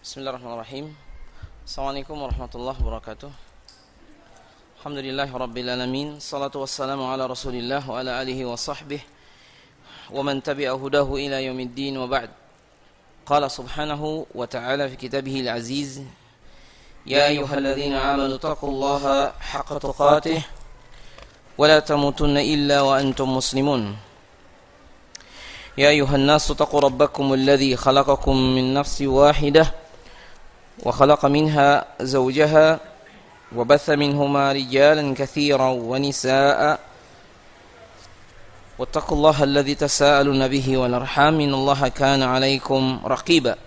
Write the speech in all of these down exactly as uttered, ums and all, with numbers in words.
Bismillahirrahmanirrahim. Assalamualaikum warahmatullahi wabarakatuh. Alhamdulillahi rabbil alamin. Salatu wassalamu ala rasulillah wa ala alihi wa sahbihi wa man tabi'a hudahu ila yaumiddin wa ba'd. Qala subhanahu wa ta'ala fi kitabihil aziz, ya ayyuhalladzina amanu taqullaha haqqa tuqatih wa la tamutunna illa wa antum muslimun. Ya ayuhan nasu taqu rabbakum alladhi khalaqakum min nafsi wahidah wa khalaqa minha zawjaha wa batha minhuma rijalan katsiran wa nisaa'a wattaqullaha alladhi tasaaluna bihi wal arham innallaha kana 'alaykum raqiba.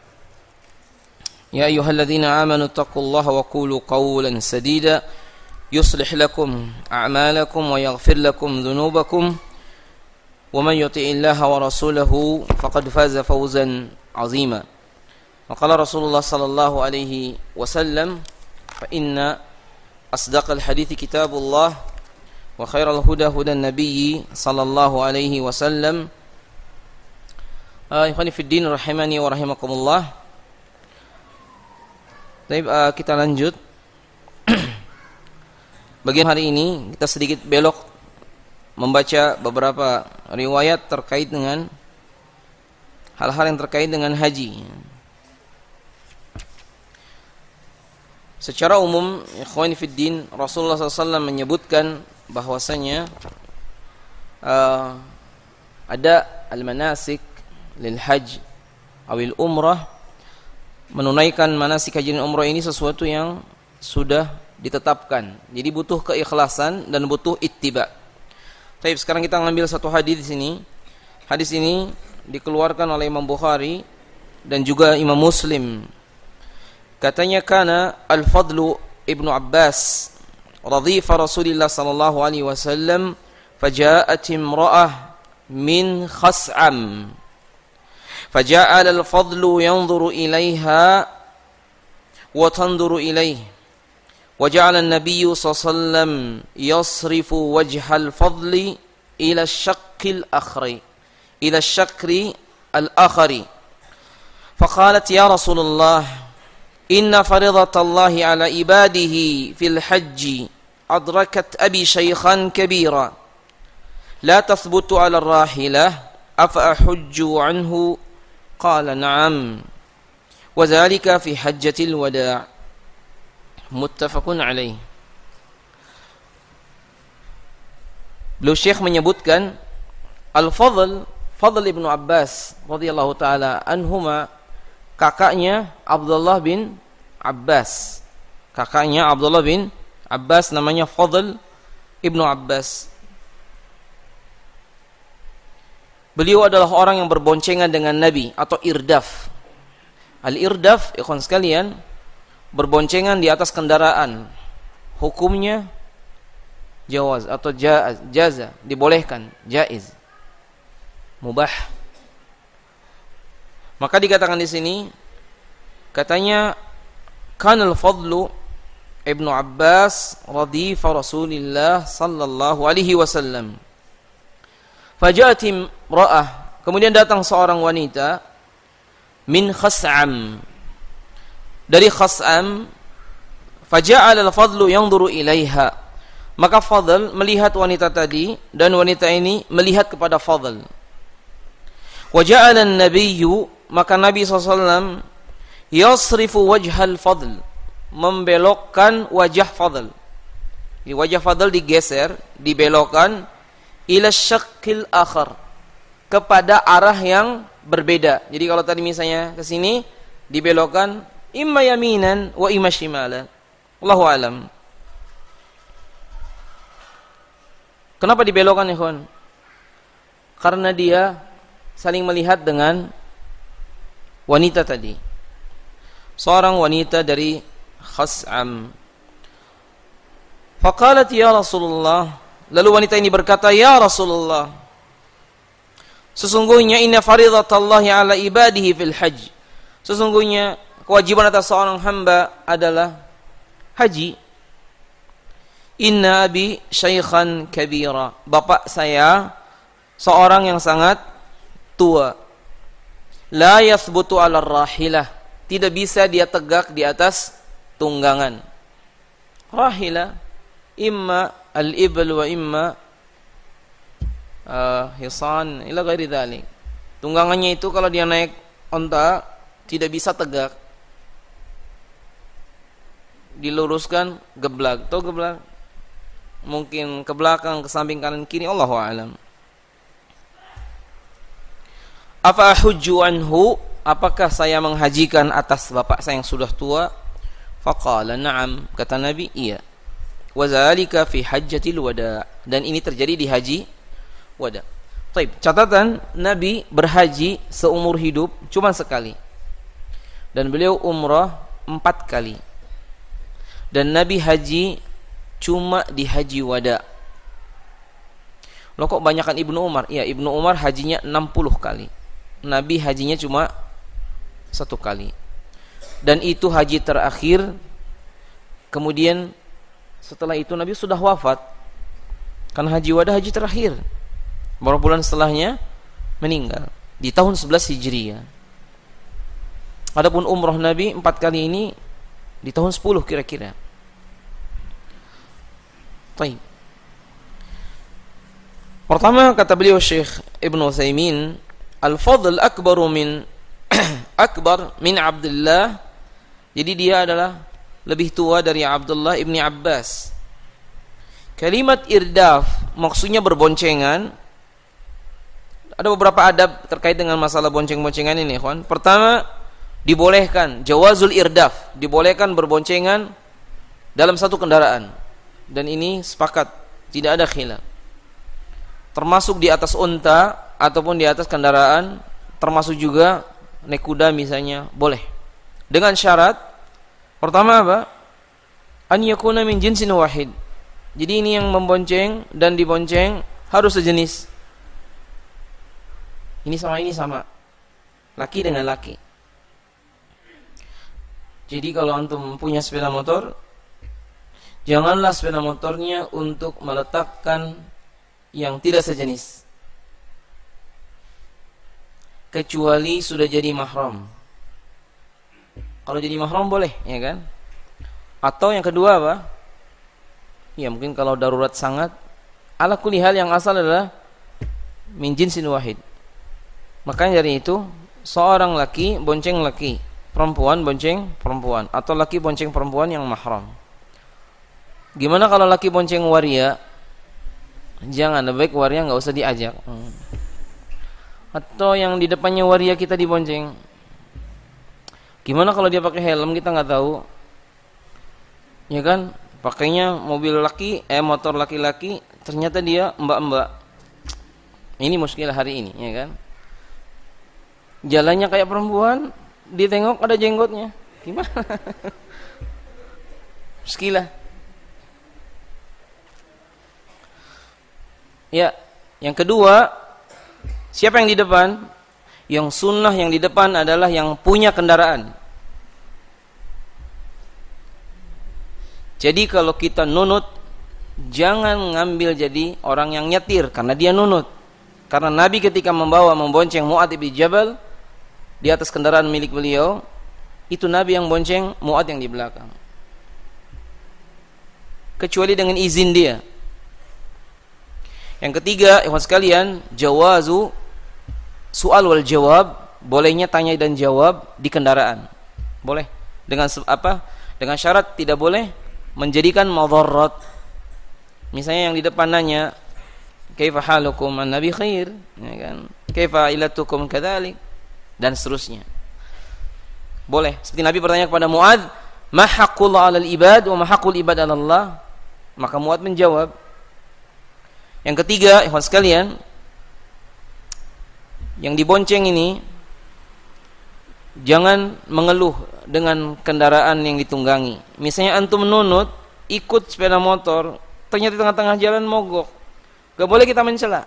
Ya ayyuhalladzina amanu taqullaha wa qulu qawlan sadida yuslih lakum a'malakum wa yaghfir lakum dhunubakum wa man yuti'illaha wa rasulahu faqad faza fawzan 'azima. Wa qala Rasulullah sallallahu alaihi wasallam, fa inna asdaqal hadithi kitabullah wa khairal huda hudan nabiyyi sallallahu alaihi wasallam. Ikhwani fid din rahimani wa rahimakumullah. Baik, uh, kita lanjut. Bagian hari ini kita sedikit belok membaca beberapa riwayat terkait dengan hal-hal yang terkait dengan haji. Secara umum, ikhwani fiddin, Rasulullah sallallahu alaihi wasallam menyebutkan bahwasanya uh, ada al-manasik lil hajj awil umrah. Menunaikan manasik haji dan umrah ini sesuatu yang sudah ditetapkan. Jadi butuh keikhlasan dan butuh ittiba. Baik, sekarang kita ngambil satu hadis di sini. Hadis ini dikeluarkan oleh Imam Bukhari dan juga Imam Muslim. Katanya kana Al-Fadlu Ibnu Abbas radhifa Rasulillah sallallahu alaihi wasallam faja'at imra'ah min Khas'am faja'ala Al-Fadlu yanzuru ilaiha wa tanzuru ilaihi waja'ala an-nabiy sallallahu alaihi wasallam yasrifu wajha al-Fadli ila ash-shaqqi al-akhri ila ash-shakri al-akhri faqalat ya Rasulullah inna faridatallahi ala ibadihi fil hajji adrakat abi shaykhan kabira la tathbutu ala rahilah afa ahujju anhu qala na'am wa dhalika fi hajjatil wada' muttafaqun alaih. Beliau Syekh menyebutkan Al-Fadl Fadl Ibnu Abbas radhiyallahu taala anhuma, kakaknya Abdullah bin Abbas. Kakaknya Abdullah bin Abbas namanya Fadl Ibnu Abbas. Beliau adalah orang yang berboncengan dengan Nabi atau irdaf. Al-irdaf, ikhwan sekalian, berboncengan di atas kendaraan. Hukumnya jawaz atau jaz, jaza, dibolehkan, jaiz, mubah. Maka dikatakan di sini, katanya kanal Fadlu Ibnu Abbas radhifa Rasulillah sallallahu alaihi wasallam. Faja'at imra'ah, kemudian datang seorang wanita min Khas'am, dari Khas'am. Faja'al al-Fadlu yanzuru ilaiha, maka Fadl melihat wanita tadi dan wanita ini melihat kepada Fadl. Waja'ala an-nabiyyu, maka Nabi sallallahu alaihi wasallam yasrifu wajhal Fadl, membelokkan wajah Fadl. Di wajah Fadl digeser, dibelokkan ila syaqqil akhar, kepada arah yang berbeda. Jadi kalau tadi misalnya ke sini dibelokkan imma yaminan wa imma shimalan. Allahu alam. Kenapa dibelokkan, ikhwan? Karena dia saling melihat dengan wanita tadi, seorang wanita dari Khas'am. Faqalat ya Rasulullah, lalu wanita ini berkata, ya Rasulullah, sesungguhnya inna faridatallahi ala ibadihi fil hajj, sesungguhnya kewajiban atas seorang hamba adalah haji. Inna abi syaikhan kabira, bapak saya seorang yang sangat tua. La yathbutu ala rahilah, tidak bisa dia tegak di atas tunggangan. Rahila imma al-ibl wa imma uh, hisan ila ghairi dzalik. Tunggangannya itu kalau dia naik onta tidak bisa tegak, diluruskan geblak, atau geblak mungkin ke belakang, ke samping, kanan, kiri, Allahu a'lam. Afa hujju anhu, apakah saya menghajikan atas bapak saya yang sudah tua? Faqala na'am, kata Nabi, iya. Wa zalika fi hajjatil wada, dan ini terjadi di haji wada. Baik, catatan, Nabi berhaji seumur hidup cuma sekali. Dan beliau umrah empat kali. Dan Nabi haji cuma di haji wada. Loh kok banyakan Ibnu Umar? Iya, Ibnu Umar hajinya enam puluh kali. Nabi hajinya cuma satu kali. Dan itu haji terakhir. Kemudian setelah itu Nabi sudah wafat. Kan haji wada haji terakhir. Beberapa bulan setelahnya meninggal di tahun sebelas Hijriah. Adapun umrah Nabi empat kali ini di tahun sepuluh kira-kira. Baik. Pertama kata beliau Syekh Ibnu Utsaimin, al-fadl akbaru min akbar min Abdullah. Jadi dia adalah lebih tua dari Abdullah ibni Abbas. Kalimat irdaf maksudnya berboncengan. Ada beberapa adab terkait dengan masalah bonceng-boncengan ini, kawan. Pertama, dibolehkan jawazul irdaf, dibolehkan berboncengan dalam satu kendaraan. Dan ini sepakat, tidak ada khilaf. Termasuk di atas unta ataupun di atas kendaraan, termasuk juga naik kuda misalnya, boleh. Dengan syarat, pertama apa? An yakuna min jinsin wahid. Jadi ini yang membonceng dan dibonceng harus sejenis. Ini sama ini sama. Laki dengan laki. Jadi kalau antum punya sepeda motor, janganlah sepeda motornya untuk meletakkan yang tidak sejenis. Kecuali sudah jadi mahram. Kalau jadi mahram boleh, ya kan? Atau yang kedua apa? Ya mungkin kalau darurat sangat, ala kulli hal yang asal adalah min jinsin wahid. Makanya dari itu seorang laki bonceng laki, perempuan bonceng perempuan, atau laki bonceng perempuan yang mahram. Gimana kalau laki bonceng waria? Jangan, lebih baik waria nggak usah diajak. Hmm. Atau yang di depannya waria kita dibonceng. Gimana kalau dia pakai helm kita nggak tahu? Ya kan? Pakainya mobil laki, eh motor laki-laki, ternyata dia mbak-mbak. Ini muskilah hari ini, ya kan? Jalannya kayak perempuan, ditengok ada jenggotnya. Gimana? Muskilah. Ya, yang kedua, siapa yang di depan? Yang sunnah yang di depan adalah yang punya kendaraan. Jadi kalau kita nunut, jangan ngambil jadi orang yang nyetir karena dia nunut. Karena Nabi ketika membawa membonceng Mu'adz bin Jabal di atas kendaraan milik beliau, itu Nabi yang bonceng, Mu'adz yang di belakang. Kecuali dengan izin dia. Yang ketiga, ikhwan sekalian, jawazu soal wal jawab, bolehnya tanya dan jawab di kendaraan. Boleh. Dengan apa? Dengan syarat tidak boleh menjadikan madharat. Misalnya yang di depan nanya, kaifa halukum an nabi khair, ya kan? Kaifa ilatukum kadzalik, dan seterusnya. Boleh. Seperti Nabi bertanya kepada Mu'adz, ma haqqullah 'alal ibad wa ma haqqul ibad 'ala Allah? Maka Mu'adz menjawab. Yang ketiga, ikhwan sekalian, yang dibonceng ini jangan mengeluh dengan kendaraan yang ditunggangi. Misalnya antum menunut ikut sepeda motor, ternyata di tengah-tengah jalan mogok. Gak boleh kita mencela.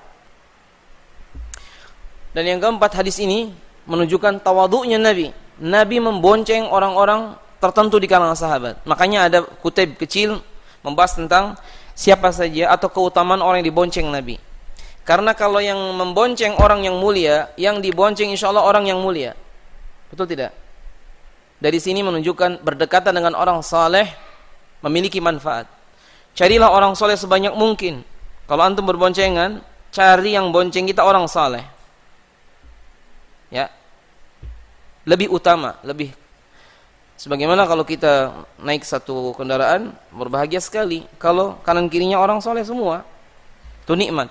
Dan yang keempat, hadis ini menunjukkan tawadhu'nya Nabi. Nabi membonceng orang-orang tertentu di kalangan sahabat. Makanya ada kutip kecil membahas tentang siapa saja atau keutamaan orang yang dibonceng Nabi. Karena kalau yang membonceng orang yang mulia, yang dibonceng insya Allah orang yang mulia. Betul tidak? dari sini menunjukkan berdekatan dengan orang saleh memiliki manfaat. Carilah orang saleh sebanyak mungkin. Kalau antum berboncengan, cari yang bonceng kita orang saleh. Ya. Lebih utama, lebih. Sebagaimana kalau kita naik satu kendaraan, berbahagia sekali kalau kanan kirinya orang saleh semua. Itu nikmat.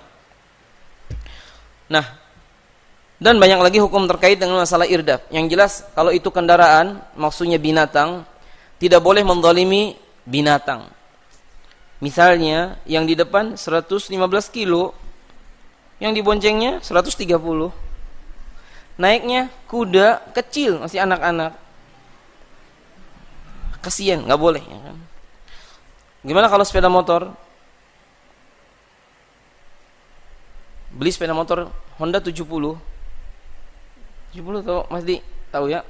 Nah, dan banyak lagi hukum terkait dengan masalah irdaf. Yang jelas kalau itu kendaraan, maksudnya binatang, tidak boleh menzalimi binatang. Misalnya yang di depan seratus lima belas kilo, yang diboncengnya seratus tiga puluh. Naiknya kuda kecil, masih anak-anak. Kasihan, nggak boleh. Ya kan? Gimana kalau sepeda motor? Beli sepeda motor Honda tujuh puluh. tujuh puluh tuh Mas Di, tahu ya?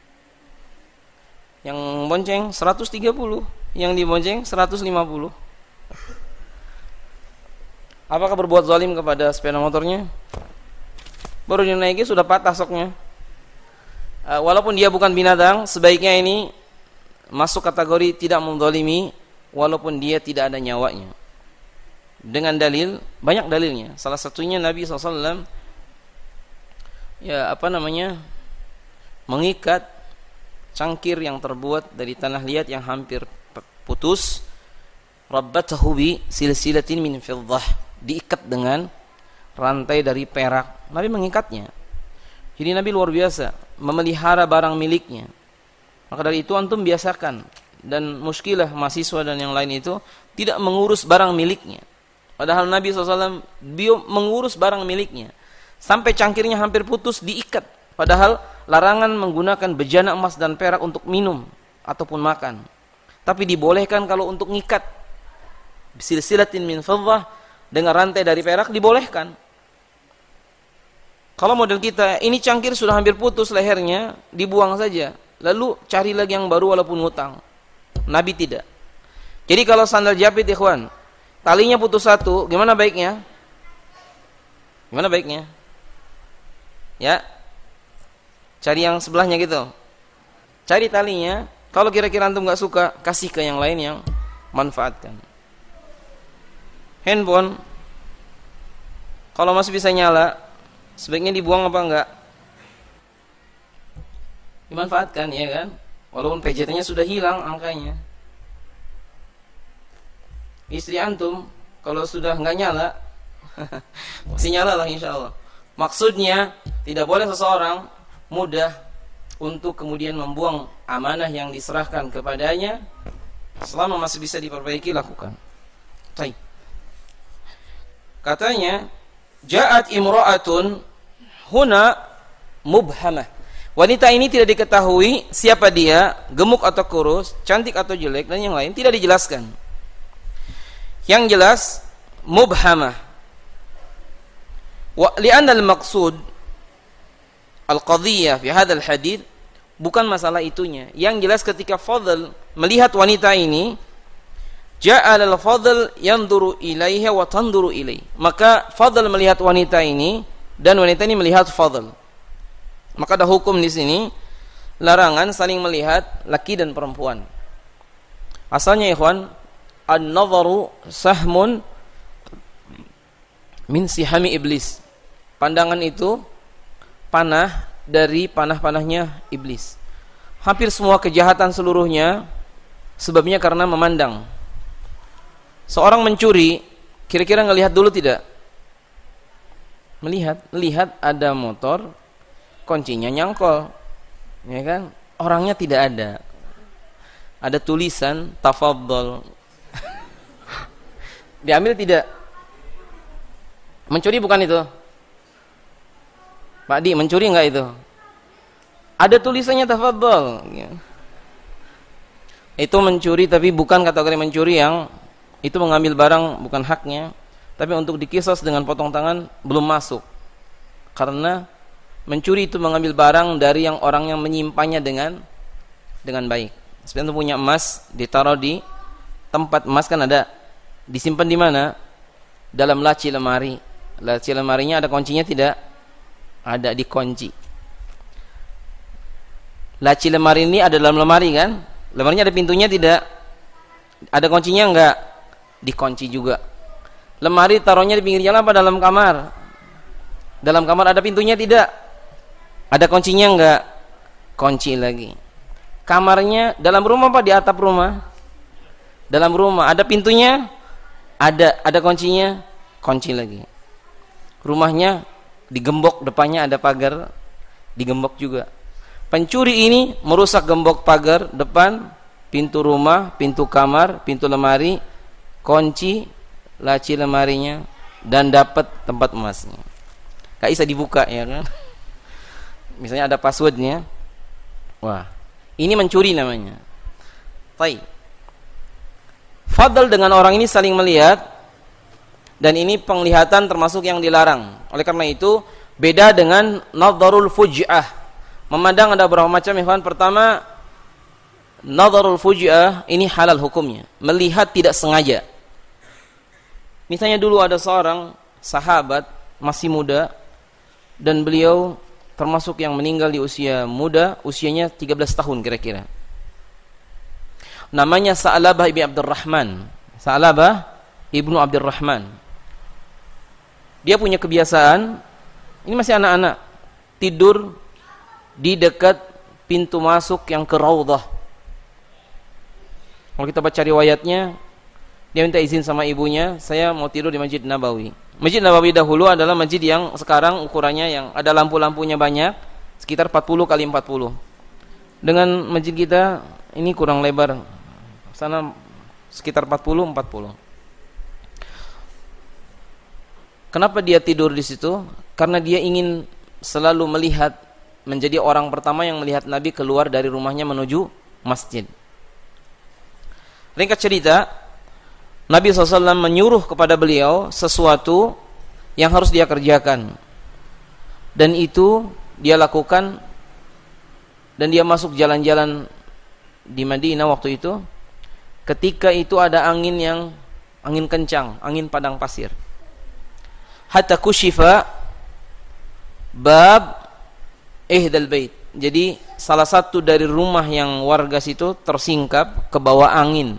Yang bonceng seratus tiga puluh, yang dibonceng seratus lima puluh. Apakah berbuat zalim kepada sepeda motornya? Baru dinaiki sudah patah soknya. Uh, walaupun dia bukan binatang, sebaiknya ini masuk kategori tidak menzalimi walaupun dia tidak ada nyawanya. Dengan dalil, banyak dalilnya. Salah satunya Nabi shallallahu alaihi wasallam ya apa namanya mengikat cangkir yang terbuat dari tanah liat yang hampir putus, rabbatahu bi silsilatin min fiddah, diikat dengan rantai dari perak. Nabi mengikatnya. Jadi Nabi luar biasa memelihara barang miliknya. Maka dari itu antum biasakan, dan muskilah mahasiswa dan yang lain itu tidak mengurus barang miliknya. Padahal Nabi shallallahu alaihi wasallam beliau mengurus barang miliknya sampai cangkirnya hampir putus diikat. Padahal larangan menggunakan bejana emas dan perak untuk minum ataupun makan. Tapi dibolehkan kalau untuk ngikat. Silsilatin min fiddah, dengan rantai dari perak dibolehkan. Kalau model kita, ini cangkir sudah hampir putus lehernya, dibuang saja. Lalu cari lagi yang baru walaupun ngutang. Nabi tidak. Jadi kalau sandal jepit ikhwan, talinya putus satu, gimana baiknya? Gimana baiknya? Ya, cari yang sebelahnya gitu. Cari talinya. Kalau kira-kira antum nggak suka, kasih ke yang lain yang manfaatkan. Handphone, kalau masih bisa nyala, sebaiknya dibuang apa enggak? Dimanfaatkan, ya kan? Walaupun P J T-nya sudah hilang angkanya. Istri antum, kalau sudah nggak nyala, masih nyala lah insya Allah. Maksudnya tidak boleh seseorang mudah untuk kemudian membuang amanah yang diserahkan kepadanya. Selama masih bisa diperbaiki, lakukan. Baik. Katanya, ja'at imra'atun huna mubhamah. Wanita ini tidak diketahui siapa dia, gemuk atau kurus, cantik atau jelek, dan yang lain tidak dijelaskan. Yang jelas mubhamah. Wa li'anna al-maqsud al-qadhiyah fi hadzal hadits bukan masalah itunya. Yang jelas ketika Fadl melihat wanita ini, ja'al al-Fadl yanzuru ilaiha wa tanzuru ilaihi. Maka Fadl melihat wanita ini dan wanita ini melihat Fadl. Maka ada hukum di sini larangan saling melihat laki dan perempuan. Asalnya ikhwan, an-nadharu sahmun min sihami iblis. Pandangan itu panah dari panah-panahnya iblis. Hampir semua kejahatan seluruhnya sebabnya karena memandang. Seorang mencuri, kira-kira ngelihat dulu tidak? Melihat, lihat ada motor, kuncinya nyangkol, ya kan? Orangnya tidak ada. Ada tulisan tafadhol. Diambil tidak? Mencuri bukan itu? Pak Di, mencuri enggak itu? Ada tulisannya tafadhol. Itu mencuri, tapi bukan kategori mencuri yang itu mengambil barang bukan haknya, tapi untuk dikisos dengan potong tangan belum masuk. Karena mencuri itu mengambil barang dari yang orang yang menyimpannya dengan dengan baik. Seperti itu punya emas, ditaruh di tempat emas kan ada, disimpan di mana? Dalam laci lemari. Laci lemarinya ada kuncinya tidak? Ada, dikunci. Laci lemari ini ada dalam lemari kan? Lemarinya ada pintunya tidak? Ada kuncinya enggak? Dikunci juga. Lemari taruhnya di pinggir jalan apa dalam kamar? Dalam kamar ada pintunya tidak? Ada kuncinya enggak? Kunci lagi. Kamarnya dalam rumah apa di atap rumah? Dalam rumah. Ada pintunya? Ada. Ada kuncinya? Kunci lagi. Rumahnya digembok, depannya ada pagar, digembok juga. Pencuri ini merusak gembok pagar depan, pintu rumah, pintu kamar, pintu lemari, kunci laci lemarinya, dan dapat tempat emasnya. Gak bisa dibuka ya kan? Misalnya ada passwordnya. Wah, ini mencuri namanya. Baik. Fadl dengan orang ini saling melihat, dan ini penglihatan termasuk yang dilarang. Oleh karena itu beda dengan nadharul fuj'ah. Memandang ada beberapa macam, ikhwan. Pertama, nadharul fuj'ah ini halal hukumnya, melihat tidak sengaja. Misalnya dulu ada seorang sahabat masih muda, dan beliau termasuk yang meninggal di usia muda, usianya tiga belas tahun kira-kira. Namanya Sa'labah ibn Abdurrahman. Sa'labah ibnu Abdurrahman. Dia punya kebiasaan, ini masih anak-anak, tidur di dekat pintu masuk yang ke Raudhah. Kalau kita baca riwayatnya, dia minta izin sama ibunya, saya mau tidur di Masjid Nabawi. Masjid Nabawi dahulu adalah masjid yang sekarang ukurannya yang ada lampu-lampunya banyak, sekitar empat puluh kali empat puluh. Dengan masjid kita ini kurang lebar. Sana sekitar empat puluh empat puluh. Kenapa dia tidur di situ? Karena dia ingin selalu melihat, menjadi orang pertama yang melihat Nabi keluar dari rumahnya menuju masjid. Ringkas cerita, Nabi shallallahu alaihi wasallam menyuruh kepada beliau sesuatu yang harus dia kerjakan, dan itu dia lakukan, dan dia masuk jalan-jalan di Madinah waktu itu. Ketika itu ada angin yang angin kencang, angin padang pasir. Hatta kushifa bab ihdal bait. Jadi salah satu dari rumah yang warga situ tersingkap ke bawah angin.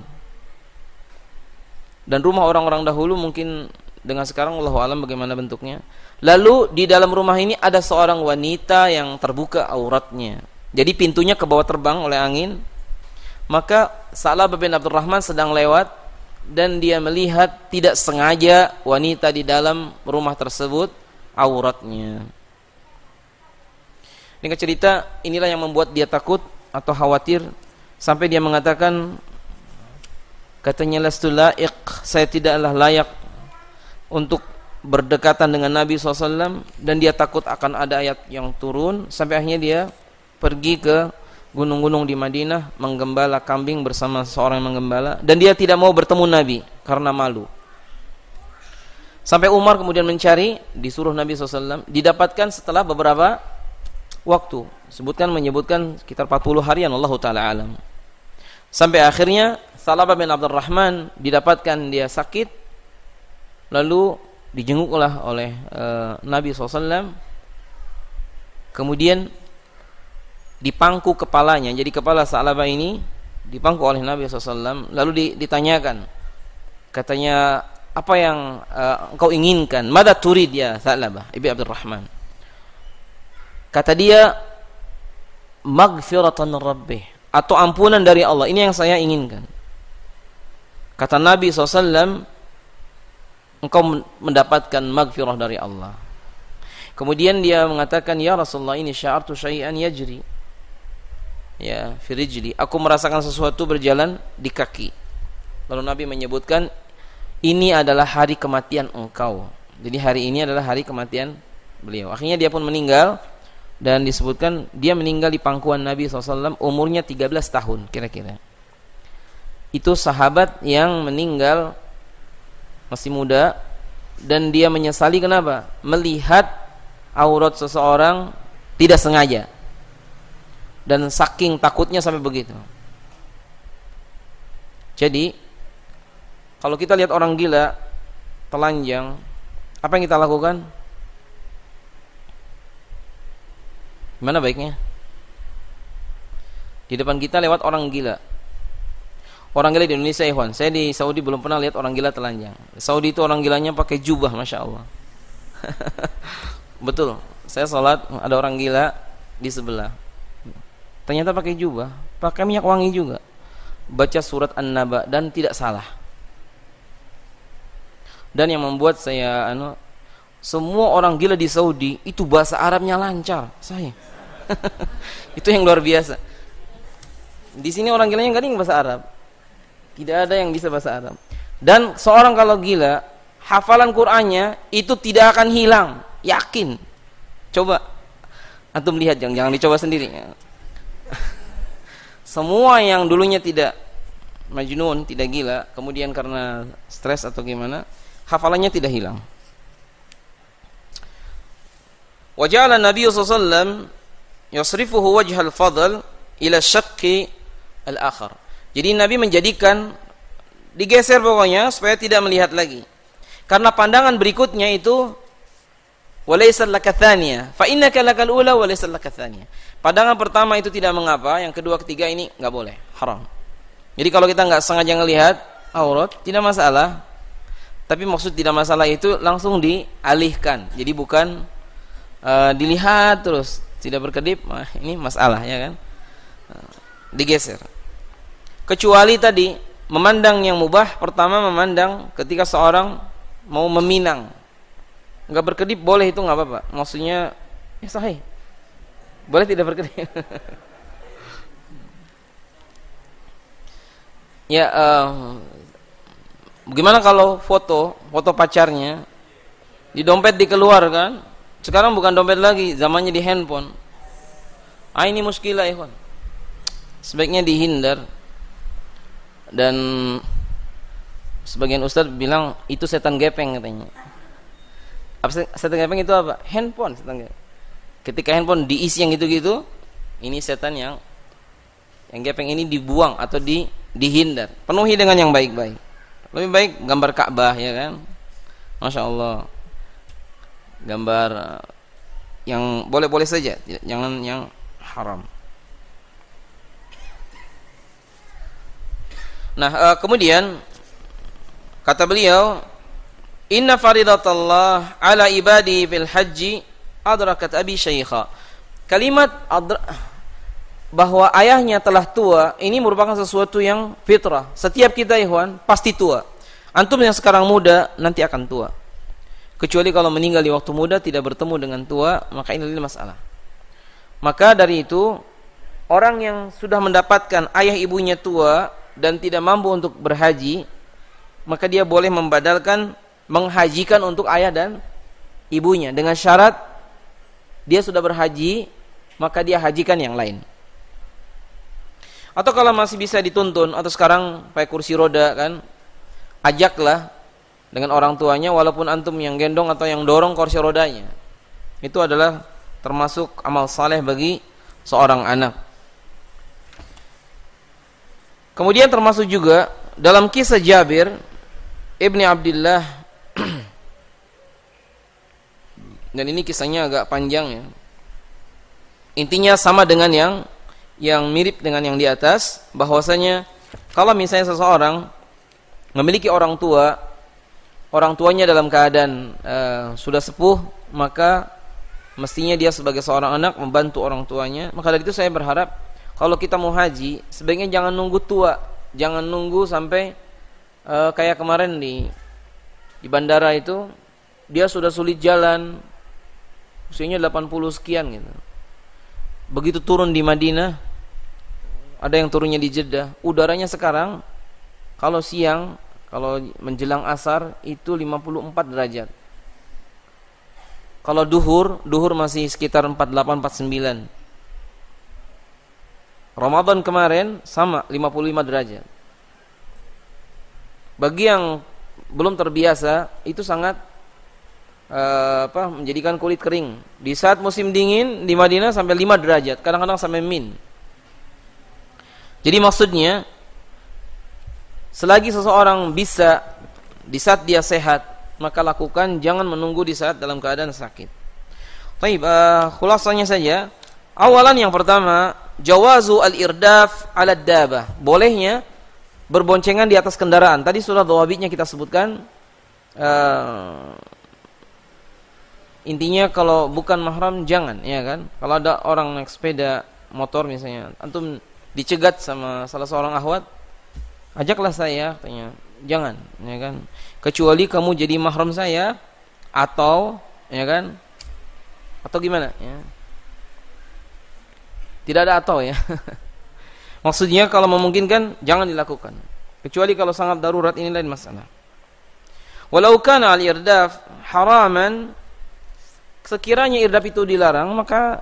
Dan rumah orang-orang dahulu mungkin dengan sekarang Allahu alam bagaimana bentuknya. Lalu di dalam rumah ini ada seorang wanita yang terbuka auratnya. Jadi pintunya ke bawah terbang oleh angin. Maka Sa'labah bin Abdurrahman sedang lewat, dan dia melihat tidak sengaja wanita di dalam rumah tersebut auratnya. Dengan cerita inilah yang membuat dia takut atau khawatir, sampai dia mengatakan, katanya, lastu la'iq, saya tidaklah layak untuk berdekatan dengan Nabi shallallahu alaihi wasallam, dan dia takut akan ada ayat yang turun. Sampai akhirnya dia pergi ke gunung-gunung di Madinah, menggembala kambing bersama seorang yang menggembala, dan dia tidak mau bertemu Nabi karena malu. Sampai Umar kemudian mencari, disuruh Nabi shallallahu alaihi wasallam, didapatkan setelah beberapa waktu, sebutkan menyebutkan sekitar empat puluh harian, Allahu taala alam. Sampai akhirnya Sa'labah bin Abdurrahman didapatkan dia sakit, lalu dijenguklah oleh uh, Nabi shallallahu alaihi wasallam. Kemudian dipangku kepalanya. Jadi kepala Sa'labah ini dipangku oleh Nabi shallallahu alaihi wasallam. Lalu ditanyakan, katanya, apa yang uh, engkau inginkan? Mada turid ya Sa'labah ibn Abdurrahman? Kata dia, maghfiratan rabbih, atau ampunan dari Allah. Ini yang saya inginkan. Kata Nabi shallallahu alaihi wasallam, engkau mendapatkan maghfirah dari Allah. Kemudian dia mengatakan, ya Rasulullah, ini sya'artu syai'an yajri ya fi rijli, aku merasakan sesuatu berjalan di kaki. Lalu Nabi menyebutkan, ini adalah hari kematian engkau. Jadi hari ini adalah hari kematian beliau. Akhirnya dia pun meninggal, dan disebutkan dia meninggal di pangkuan Nabi shallallahu alaihi wasallam umurnya tiga belas tahun kira-kira. Itu sahabat yang meninggal masih muda, dan dia menyesali kenapa? Melihat aurat seseorang tidak sengaja, dan saking takutnya sampai begitu. Jadi kalau kita lihat orang gila telanjang, apa yang kita lakukan? Gimana baiknya? Di depan kita lewat orang gila. Orang gila di Indonesia, ikhwan. Saya di Saudi belum pernah lihat orang gila telanjang. Saudi itu orang gilanya pakai jubah, masya Allah. Betul. Saya sholat, ada orang gila di sebelah. Ternyata pakai jubah, pakai minyak wangi juga. Baca surat An-Naba dan tidak salah. Dan yang membuat saya anu, semua orang gila di Saudi itu bahasa Arabnya lancar. Saya. Itu yang luar biasa. Di sini orang gilanya enggak ada yang bahasa Arab. Tidak ada yang bisa bahasa Arab. Dan seorang kalau gila, hafalan Qur'annya itu tidak akan hilang, yakin. Coba antum lihat, jangan jangan dicoba sendiri. Semua yang dulunya tidak majnun, tidak gila, kemudian karena stres atau gimana, hafalannya tidak hilang. Wa ja'ala Nabi sallallahu alaihi wasallam yasrifuhu wajhal fadl ila syaqqi al-akhar. Jadi Nabi menjadikan, digeser pokoknya supaya tidak melihat lagi. Karena pandangan berikutnya itu walaysa laka tsaniyah fa innaka lakal ula walaysa laka tsaniyah. Pandangan pertama itu tidak mengapa, yang kedua ketiga ini enggak boleh, haram. Jadi kalau kita enggak sengaja melihat aurat tidak masalah. Tapi maksud tidak masalah itu langsung dialihkan. Jadi bukan uh, dilihat terus tidak berkedip, nah, ini masalah ya kan. Uh, digeser. Kecuali tadi memandang yang mubah, pertama memandang ketika seorang mau meminang, nggak berkedip boleh, itu nggak apa-apa. Maksudnya ya sahih, boleh tidak berkedip. Ya, uh, bagaimana kalau foto foto pacarnya di dompet dikeluarkan? Sekarang bukan dompet lagi, zamannya di handphone. Ah, ini muskilah ikhwan. Sebaiknya dihindar. Dan sebagian ustaz bilang itu setan gepeng katanya. Apa setan gepeng itu apa? Handphone setan gepeng. Ketika handphone diisi yang gitu-gitu, ini setan yang yang gepeng ini dibuang atau di dihindar. Penuhi dengan yang baik-baik. Lebih baik gambar Ka'bah ya kan. Masya Allah. Gambar yang boleh-boleh saja, jangan yang haram. Nah, uh, kemudian kata beliau, inna faridatallah ala ibadi fil haji adrakat abi syaikha. Kalimat adra, bahwa ayahnya telah tua, ini merupakan sesuatu yang fitrah. Setiap kita ikhwan pasti tua. Antum yang sekarang muda nanti akan tua. Kecuali kalau meninggal di waktu muda tidak bertemu dengan tua, maka ini masalah. Maka dari itu, orang yang sudah mendapatkan ayah ibunya tua dan tidak mampu untuk berhaji, maka dia boleh membadalkan menghajikan untuk ayah dan ibunya dengan syarat dia sudah berhaji, maka dia hajikan yang lain. Atau kalau masih bisa dituntun, atau sekarang pakai kursi roda kan, ajaklah dengan orang tuanya, walaupun antum yang gendong atau yang dorong kursi rodanya. Itu adalah termasuk amal saleh bagi seorang anak. Kemudian termasuk juga dalam kisah Jabir Ibni Abdullah, dan ini kisahnya agak panjang ya. Intinya sama dengan yang yang mirip dengan yang di atas, bahwasanya kalau misalnya seseorang memiliki orang tua, orang tuanya dalam keadaan uh, sudah sepuh, maka mestinya dia sebagai seorang anak membantu orang tuanya. Maka dari itu saya berharap kalau kita mau haji, sebaiknya jangan nunggu tua, jangan nunggu sampai uh, kayak kemarin di di bandara itu, dia sudah sulit jalan, usianya delapan puluh sekian gitu. Begitu turun di Madinah, ada yang turunnya di Jeddah, udaranya sekarang kalau siang, kalau menjelang asar itu lima puluh empat derajat. Kalau duhur, duhur masih sekitar empat puluh delapan, empat puluh sembilan. Ramadan kemarin sama lima puluh lima derajat. Bagi yang belum terbiasa itu sangat uh, apa menjadikan kulit kering. Di saat musim dingin di Madinah sampai lima derajat, kadang-kadang sampai min. Jadi maksudnya selagi seseorang bisa di saat dia sehat, maka lakukan, jangan menunggu di saat dalam keadaan sakit. Baik, uh, khulasanya saja. Awalan yang pertama, jawazu al-irdaf 'ala dabah. Bolehnya berboncengan di atas kendaraan. Tadi sudah dhawabitnya kita sebutkan. Uh, intinya kalau bukan mahram jangan, ya kan? Kalau ada orang naik sepeda motor misalnya, antum dicegat sama salah seorang akhwat, ajaklah saya, katanya. Jangan, ya kan? Kecuali kamu jadi mahram saya atau, ya kan? Atau gimana, ya? Tidak ada atau, ya. Maksudnya kalau memungkinkan jangan dilakukan. Kecuali kalau sangat darurat, ini lain masalah. Walau kana al-irdaf haraman, sekiranya irdaf itu dilarang, maka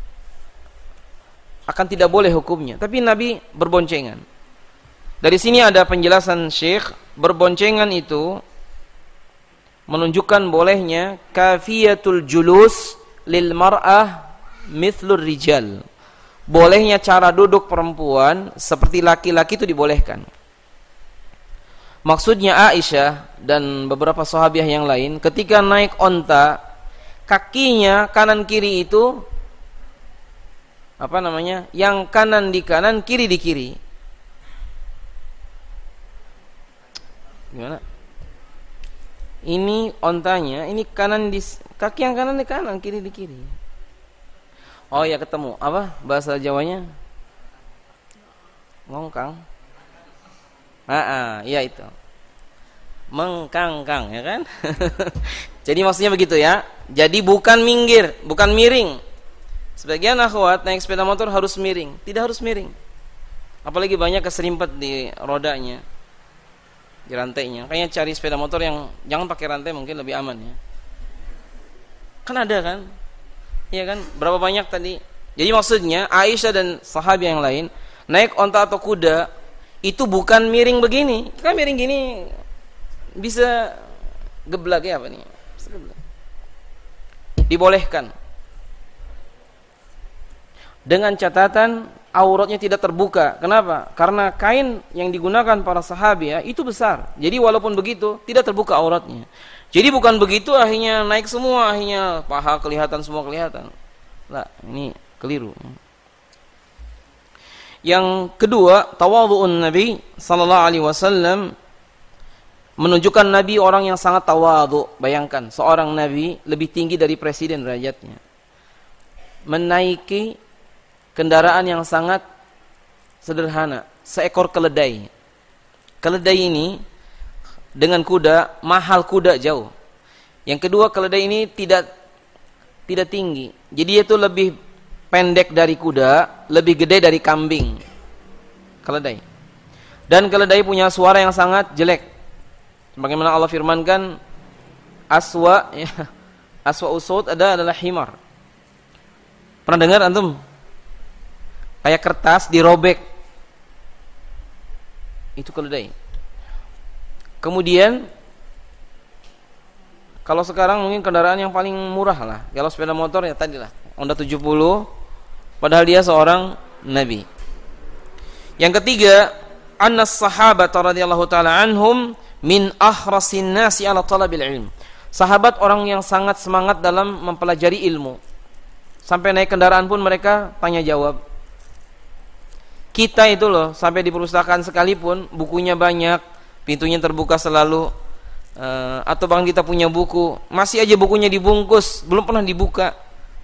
akan tidak boleh hukumnya. Tapi Nabi berboncengan. Dari sini ada penjelasan Syekh, berboncengan itu menunjukkan bolehnya kafiyatul julus lil mar'ah mithlur rijal. Bolehnya cara duduk perempuan seperti laki-laki itu dibolehkan. Maksudnya Aisyah dan beberapa sahabiah yang lain ketika naik onta, kakinya kanan kiri itu apa namanya? Yang kanan di kanan, kiri di kiri. Gimana? Ini ontanya, ini kanan di kaki yang kanan di kanan, kiri di kiri. Oh ya, ketemu. Apa bahasa Jawanya? Ngongkang. Ah, ah, iya itu. Mengkangkang, ya kan? Jadi maksudnya begitu ya. Jadi bukan minggir, bukan miring. Sebagian akhwat naik sepeda motor harus miring, tidak harus miring. Apalagi banyak keserimpet di rodanya, di rantainya. Kayaknya cari sepeda motor yang jangan pakai rantai, mungkin lebih aman ya. Kan ada kan? Iya kan? Berapa banyak tadi? Jadi maksudnya Aisyah dan sahabat yang lain naik onta atau kuda itu bukan miring begini. Kan miring gini bisa geblak ya apa nih? Bisa geblak. Dibolehkan. Dengan catatan auratnya tidak terbuka. Kenapa? Karena kain yang digunakan para sahabat ya, itu besar. Jadi walaupun begitu tidak terbuka auratnya. Jadi bukan begitu akhirnya naik semua, akhirnya paha kelihatan, semua kelihatan. Lah, ini keliru. Yang kedua, tawadhu'un Nabi sallallahu alaihi wasallam menunjukkan Nabi orang yang sangat tawadhu. Bayangkan seorang Nabi lebih tinggi dari presiden derajatnya. Menaiki kendaraan yang sangat sederhana, seekor keledai. Keledai ini dengan kuda, mahal kuda jauh. Yang kedua, keledai ini tidak tidak tinggi. Jadi itu lebih pendek dari kuda, lebih gede dari kambing. Keledai. Dan keledai punya suara yang sangat jelek. Bagaimana Allah firmankan, aswa ya, aswa usut ada adalah himar. Pernah dengar antum? Kayak kertas dirobek. Itu keledai. Kemudian kalau sekarang mungkin kendaraan yang paling murah lah. Kalau sepeda motor ya tadilah Honda tujuh puluh, padahal dia seorang nabi. Yang ketiga, annas sahabat radhiyallahu taala anhum min ahrasin nasi ala talabil ilm. Sahabat orang yang sangat semangat dalam mempelajari ilmu. Sampai naik kendaraan pun mereka tanya jawab. Kita itu loh, sampai di perpustakaan sekalipun bukunya banyak, pintunya terbuka selalu, uh, atau bahkan kita punya buku, masih aja bukunya dibungkus, belum pernah dibuka.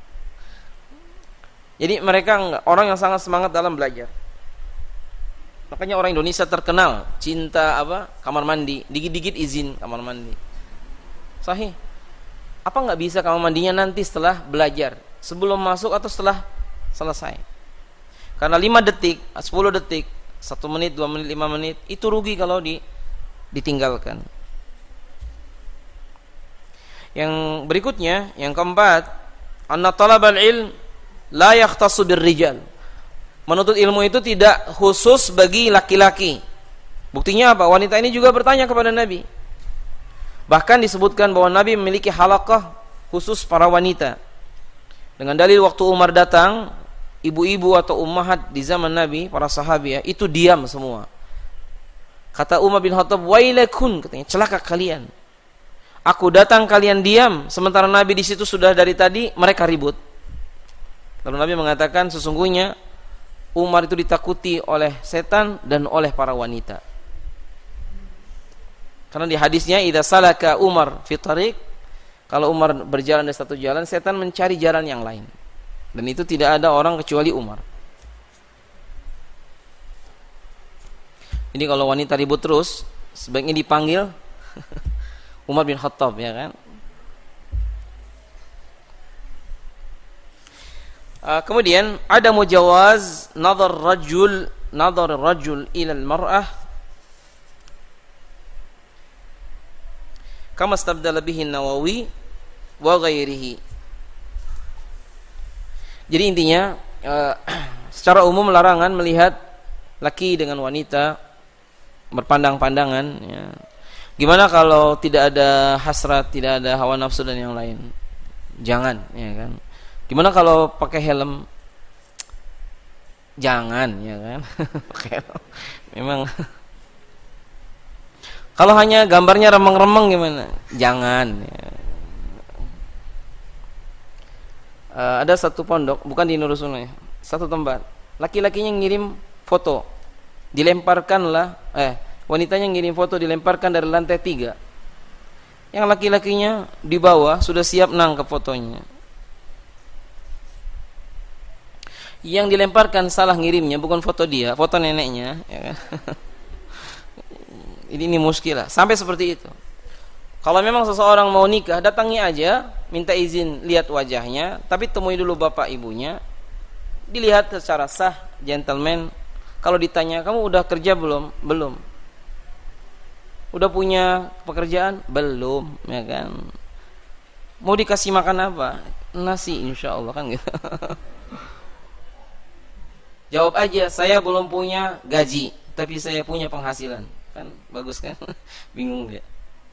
Jadi mereka enggak, orang yang sangat semangat dalam belajar. Makanya orang Indonesia terkenal cinta apa? Kamar mandi, dikit-dikit izin kamar mandi. Sahih. Apa enggak bisa kamar mandinya nanti setelah belajar, sebelum masuk atau setelah selesai? Karena lima detik, sepuluh detik, satu menit, dua menit, lima menit itu rugi kalau di ditinggalkan. Yang berikutnya, yang keempat, anna talabal ilm la yakhtassu birrijal. Menuntut ilmu itu tidak khusus bagi laki-laki. Buktinya apa? Wanita ini juga bertanya kepada Nabi. Bahkan disebutkan bahwa Nabi memiliki halaqah khusus para wanita. Dengan dalil waktu Umar datang, ibu-ibu atau ummahat di zaman Nabi, para sahabat itu diam semua. Kata Umar bin Khattab, "Wailakun," katanya, celaka kalian. Aku datang kalian diam, sementara Nabi di situ sudah dari tadi mereka ribut. Lalu Nabi mengatakan, sesungguhnya Umar itu ditakuti oleh setan dan oleh para wanita. Karena di hadisnya idza salaka Umar fi tariq, kalau Umar berjalan di satu jalan, setan mencari jalan yang lain. Dan itu tidak ada orang kecuali Umar. Jadi kalau wanita ribut terus, sebaiknya dipanggil Umar bin Khattab, ya kan? Uh, kemudian ada mujawaz nazar rajul nazar rajul ila al-mar'ah kama istabdala bihi an-Nawawi wa ghairihi. Jadi intinya uh, secara umum larangan melihat laki dengan wanita berpandang-pandangan, ya. Gimana kalau tidak ada hasrat, tidak ada hawa nafsu dan yang lain? Jangan, ya kan? Gimana kalau pakai helm? Jangan, ya kan? Pakai helm. Memang. Kalau hanya gambarnya remeng-remeng gimana? Jangan. Ya. Uh, ada satu pondok, bukan di Nurusunai, satu tempat. Laki-lakinya ngirim foto, dilemparkanlah. Eh, wanitanya ngirim foto, dilemparkan dari lantai tiga. Yang laki-lakinya di bawah sudah siap nangkep fotonya. Yang dilemparkan salah ngirimnya, bukan foto dia, foto neneknya, ya kan? ini, ini muskilah, sampai seperti itu. Kalau memang seseorang mau nikah, datangi aja, minta izin lihat wajahnya, tapi temui dulu bapak ibunya, dilihat secara sah, gentleman. Kalau ditanya, kamu udah kerja belum? Belum. Udah punya pekerjaan? Belum, ya kan? Mau dikasih makan apa? Nasi, insya Allah, kan gitu. Jawab aja, saya belum punya gaji, tapi saya punya penghasilan. Kan bagus kan? Bingung dia.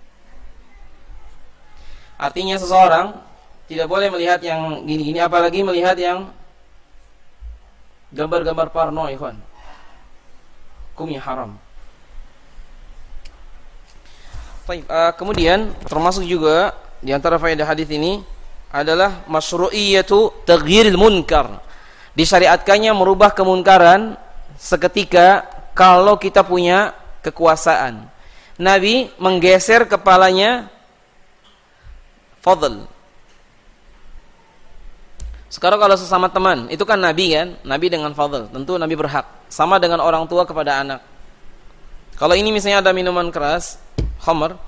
Artinya seseorang tidak boleh melihat yang gini-gini, apalagi melihat yang gambar-gambar porno, ikhwan. Hukumnya haram. Baik, uh, kemudian termasuk juga di antara faedah hadis ini adalah masyru'iyatu taghyiril munkar. Disyariatkannya merubah kemunkaran seketika kalau kita punya kekuasaan. Nabi menggeser kepalanya Fadl. Sekarang kalau sesama teman, itu kan Nabi kan? Nabi dengan Fadl, tentu Nabi berhak. Sama dengan orang tua kepada anak. Kalau ini misalnya ada minuman keras, khamr,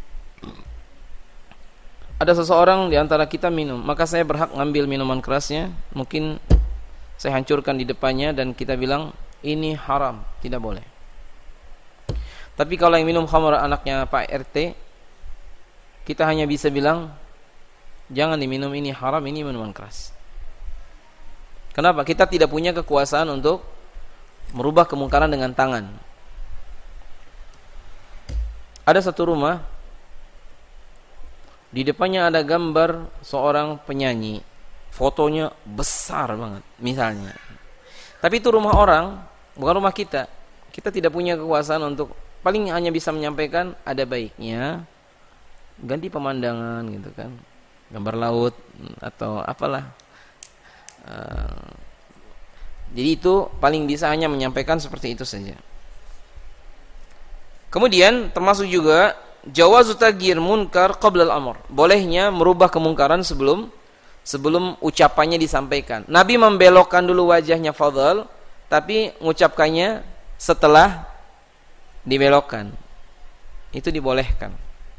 ada seseorang di antara kita minum, maka saya berhak ngambil minuman kerasnya, mungkin saya hancurkan di depannya dan kita bilang ini haram, tidak boleh. Tapi kalau yang minum khamr anaknya Pak R T, kita hanya bisa bilang jangan diminum, ini haram, ini minuman keras. Kenapa? Kita tidak punya kekuasaan untuk merubah kemungkaran dengan tangan. Ada satu rumah, di depannya ada gambar seorang penyanyi, fotonya besar banget misalnya. Tapi itu rumah orang, bukan rumah kita. Kita tidak punya kekuasaan untuk, paling hanya bisa menyampaikan ada baiknya ganti pemandangan gitu kan, gambar laut atau apalah. Uh, jadi itu paling bisa hanya menyampaikan seperti itu saja. Kemudian termasuk juga jawazu taghyir munkar qabla al-amr. Bolehnya merubah kemungkaran sebelum sebelum ucapannya disampaikan. Nabi membelokkan dulu wajahnya Fadl, tapi mengucapkannya setelah dibelokkan. Itu dibolehkan.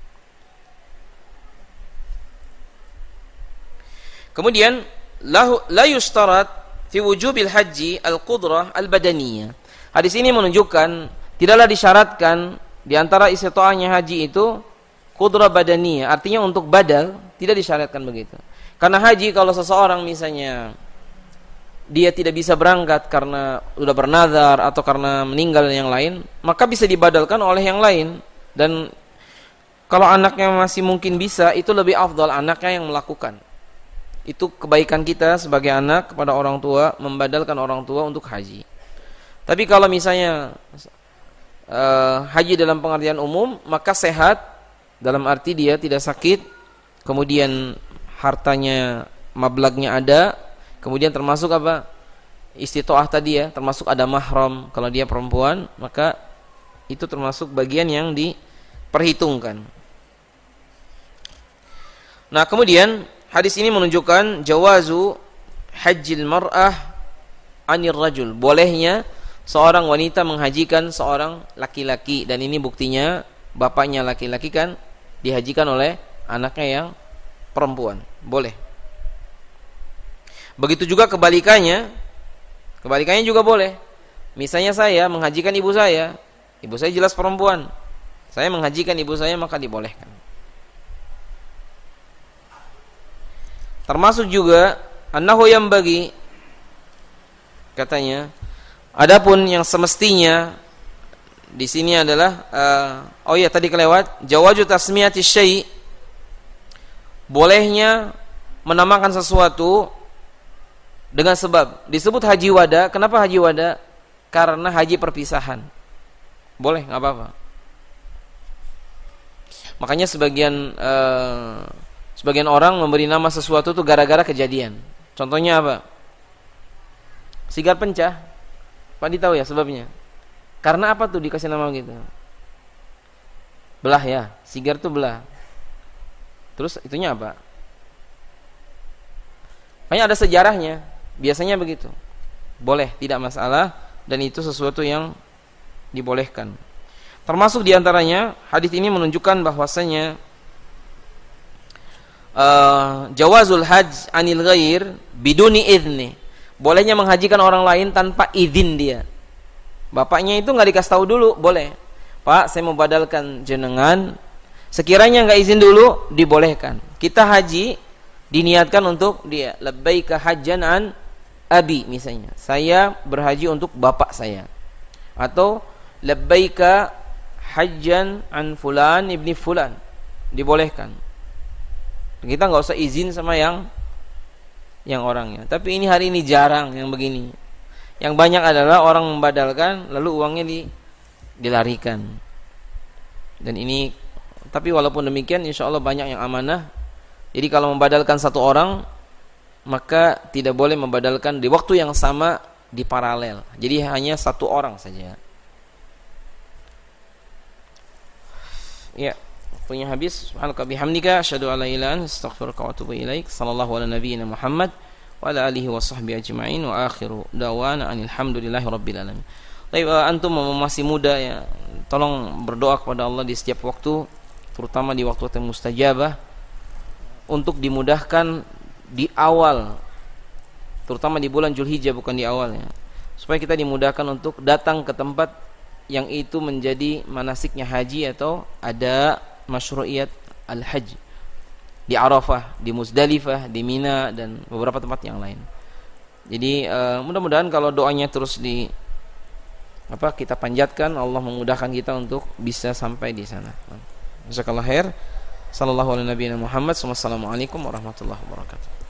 Kemudian la yustarat fi wujubil haji al-qudrah al-badaniyah. Hadis ini menunjukkan tidaklah disyaratkan di antara istita'ahnya haji itu qudrah badaniyah, artinya untuk badal tidak disyaratkan begitu. Karena haji kalau seseorang misalnya dia tidak bisa berangkat karena sudah bernazar atau karena meninggal dan yang lain, maka bisa dibadalkan oleh yang lain. Dan kalau anaknya masih mungkin bisa, itu lebih afdal anaknya yang melakukan. Itu kebaikan kita sebagai anak kepada orang tua, membadalkan orang tua untuk haji. Tapi kalau misalnya uh, haji dalam pengertian umum, maka sehat dalam arti dia tidak sakit, kemudian hartanya, mablagnya ada, kemudian termasuk apa? istitoah tadi ya, termasuk ada mahram. Kalau dia perempuan, maka itu termasuk bagian yang diperhitungkan. Nah, kemudian hadis ini menunjukkan jawazu hajjil mar'ah anir rajul. Bolehnya seorang wanita menghajikan seorang laki-laki, dan ini buktinya bapaknya laki-laki kan dihajikan oleh anaknya yang perempuan. Boleh. Begitu juga kebalikannya. Kebalikannya juga boleh. Misalnya saya menghajikan ibu saya, ibu saya jelas perempuan, saya menghajikan ibu saya, maka dibolehkan. Termasuk juga annahu yang bagi, katanya, adapun yang semestinya di sini adalah uh, oh ya tadi kelewat, jawaju tasmiyati syai', bolehnya menamakan sesuatu dengan sebab disebut haji wada. Kenapa haji wada? Karena haji perpisahan. Boleh, nggak apa-apa. Makanya sebagian uh, sebagian orang memberi nama sesuatu itu gara-gara kejadian. Contohnya apa? Sigar pencah. Pak tahu ya sebabnya? Karena apa tuh dikasih nama gitu? Belah ya, sigar tuh belah. Terus itunya apa? Makanya ada sejarahnya. Biasanya begitu. Boleh, tidak masalah, dan itu sesuatu yang dibolehkan. Termasuk diantaranya hadis ini menunjukkan bahwasanya uh, jawazul hajj anil ghair biduni idzni. Bolehnya menghajikan orang lain tanpa izin dia. Bapaknya itu nggak dikasih tahu dulu, boleh. Pak, saya mau badalkan jenengan. Sekiranya nggak izin dulu, dibolehkan. Kita haji diniatkan untuk dia, labbaika hajjan an abi misalnya, saya berhaji untuk bapak saya, atau labbaika hajjan an fulan ibni fulan, dibolehkan. Kita nggak usah izin sama yang yang orangnya. Tapi ini hari ini jarang yang begini. Yang banyak adalah orang membadalkan lalu uangnya di, dilarikan. Dan ini, tapi walaupun demikian insya Allah banyak yang amanah. Jadi kalau membadalkan satu orang, maka tidak boleh membadalkan di waktu yang sama di paralel. Jadi hanya satu orang saja. Ya, punya habis. Subhanaka bihamdika asyhadu an la ilaha illa anta astaghfiruka wa atubu ilaik. Sallallahu ala nabiyyina Muhammad wa ala alihi wa sahbihi ajma'in wa akhiru da'wana alhamdulillahi rabbil alamin. Baik, antum masih muda ya, tolong berdoa kepada Allah di setiap waktu, terutama di waktu yang mustajabah, untuk dimudahkan di awal, terutama di bulan Dzulhijjah, bukan di awalnya, supaya kita dimudahkan untuk datang ke tempat yang itu menjadi manasiknya haji atau ada masyru'iyat al-hajj di Arafah, di Muzdalifah, di Mina, dan beberapa tempat yang lain. Jadi uh, mudah-mudahan kalau doanya terus di apa kita panjatkan, Allah memudahkan kita untuk bisa sampai di sana. Jazakallahu khair. Sallallahu alaihi wasallam. Wassalamualaikum warahmatullahi wabarakatuh.